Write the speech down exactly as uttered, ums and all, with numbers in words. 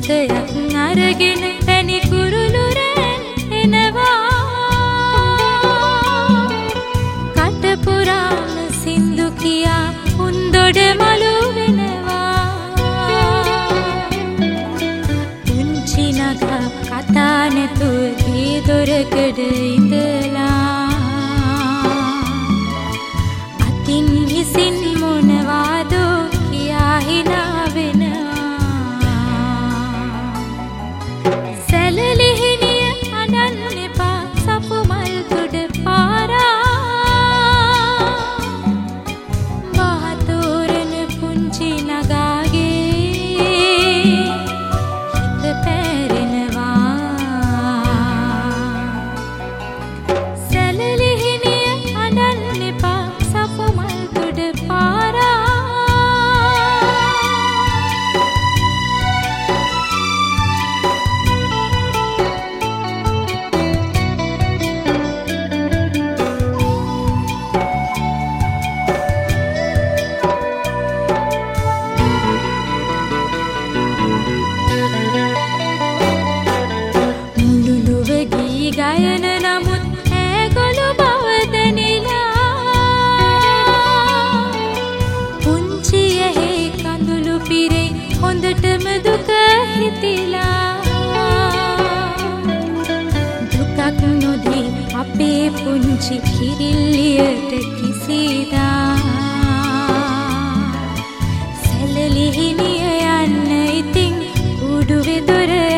පුතයක් අරගෙන පැණි කුරුළු රැන් එනවා කට පුරාම සින්දු කියා උන්දොඩ මලු වෙනවා පුංචි නගා කතා නැතුව ගේ දොරකඩ ඉඳලා අතින් හිසින් මොනවාදෝ කියා හිනා වෙනවා සැලලිහිණිය අඬන්න එපා සපු මල් තුඩ පාරා මහතෝරන පුංචි නගාගේ හිත පැරෙනවා සැලලිහිණිය අඬන්න එපා සපු මල් තුඩ පාරා මුළුලුව ගී ගයන නමුත් ඈගොළු බව දැනිලා පුංචි ඇහි කඳුළු පිරේ හොඳටම දුක හිතිලා දුකක් නොදී අපේ පුංචි කිරිල්ලියට කිසිදා සැලලිහිණිය යන්න ඉතින් උඩුවේ දොර